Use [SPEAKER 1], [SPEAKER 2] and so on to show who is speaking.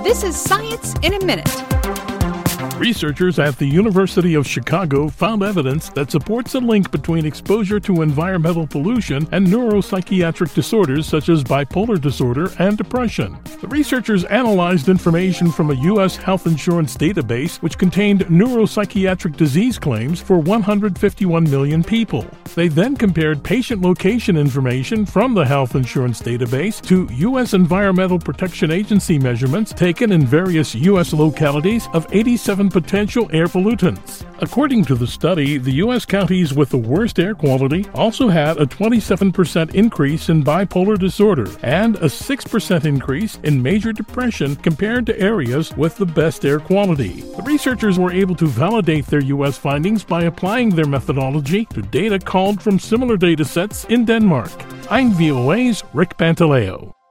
[SPEAKER 1] This is Science in a Minute.
[SPEAKER 2] Researchers at the University of Chicago found evidence that supports a link between exposure to environmental pollution and neuropsychiatric disorders such as bipolar disorder and depression. The researchers analyzed information from a U.S. health insurance database which contained neuropsychiatric disease claims for 151 million people. They then compared patient location information from the health insurance database to U.S. Environmental Protection Agency measurements taken in various U.S. localities of 87 potential air pollutants. According to the study, the U.S. counties with the worst air quality also had a 27% increase in bipolar disorder and a 6% increase in major depression compared to areas with the best air quality. The researchers were able to validate their U.S. findings by applying their methodology to data culled from similar datasets in Denmark. I'm VOA's Rick Pantaleo.